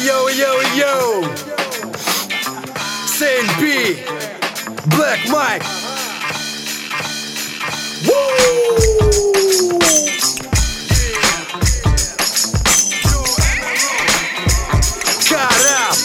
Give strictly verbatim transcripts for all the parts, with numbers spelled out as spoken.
yo, yo, yo. Saint B, Black Mike. Woo! Карап.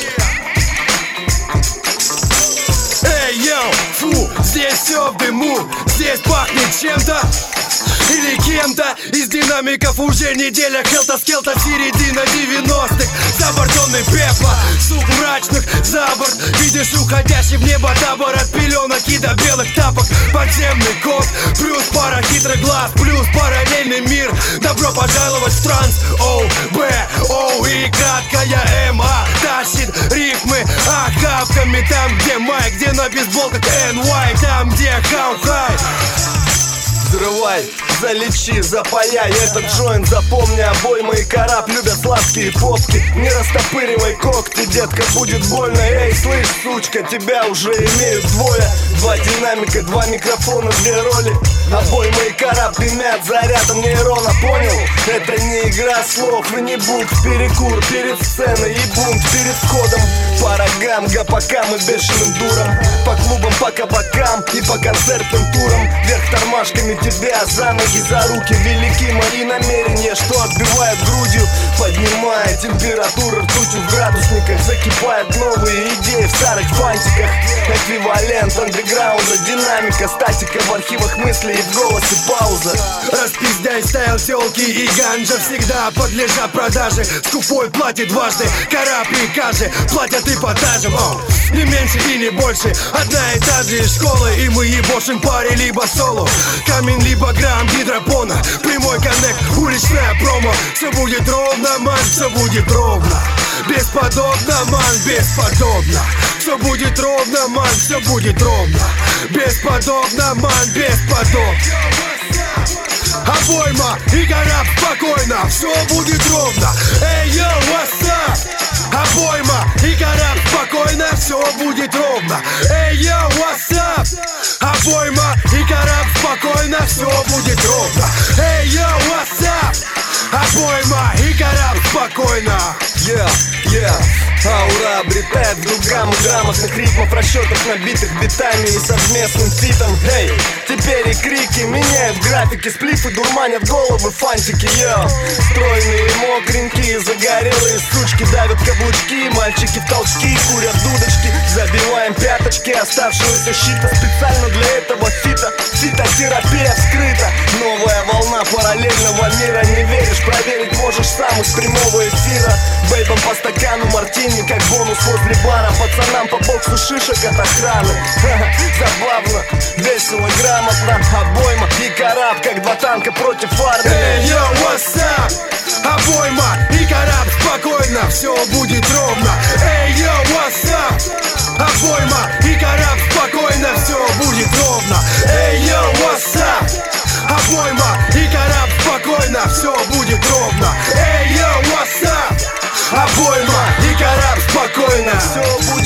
Эй, йоу, фу, здесь все в дыму, здесь пахнет чем-то или кем-то. Из динамиков уже неделя хелта-скелта, середина девяностых. Забортенный пепла, сук мрачных за борт. Видишь уходящий в небо табор от пеленок и до белых тапок. Подземный код, плюс пара хитрых глаз, плюс параллельный мир. Добро пожаловать в транс, О, Б, О и краткая М, А тащит рифмы охапками. Там, где майк, где на бейсболках эн уай, там, где хау-хай. Взрывай, залечи, запаяй этот джойнт, запомни, обоймы и карап любят сладкие попки. Не растопыривай когти, детка, будет больно. Эй, слышь, сучка, тебя уже имеют двое. Два динамика, два микрофона, две роли. Обоймы и карап дымят зарядом нейрона, понял? Это не игра слов и не бунт, перекур перед сценой и бунт перед входом. По рогам, гопакам и бешеным дурам, по клубам, по кабакам и по концертным турам. Вверх тормашками тебя за ноги, за руки. Велики мои намерения, что отбивают грудью, поднимая температуру ртутью в градусниках. Закипают новые идеи в старых фантиках. Эквивалент андеграунда, динамика, статика в архивах мыслей и в голосе пауза. Распиздай стайл телки и ганджа всегда подлежат продаже. Скупой платит дважды, карап и кажи платят эпатажем. О, не меньше и не больше, одна и та же школа, и мы ебошим паре либо соло. Камень либо грамм гидропона, прямой коннект, уличная промо. Все будет ровно, ман, все будет ровно. Бесподобно, ман, бесподобно. Все будет ровно, ман, все будет ровно. Бесподобно, ман, бесподобно. Обойма и карап спокойно, все будет ровно. Эй, йоу, what's up? Обойма и карап спокойно, все будет ровно. Эй, йоу, what's up? Обойма и карап спокойно, все будет ровно. Эй, йоу, what's up? Обойма и карап спокойно. Yeah, yeah. Аура обретает вдруг гамму грамотных ритмов, расчетов, набитых битами и совместным фитом. Эй, теперь и крики меняют графики, сплифы дурманят головы, фантики, йо. Стройные, мокренькие, загорелые сучки давят каблучки, мальчики в толчки курят дудочки. Забиваем пяточки оставшегося щита, специально для этого фита. Фитотерапия вскрыта, новая волна параллельного мира. Не веришь, проверить можешь сам из прямого эфира. Бейбам по стакану мартини, как бонус возле бара. Пацанам по боксу шишек от охраны. Забавно, весело, грамотно. Обойма и карап, как два танка против армии. Эй, йоу, what's up? Обойма и карап спокойно, все будет ровно. Эй, йоу, what's up? Обойма и карап спокойно, все будет ровно. Эй, йоу, what's up? Обойма и карап спокойно, все будет ровно. Эй, йоу, what's up? Обойма и карап спокойно, все будет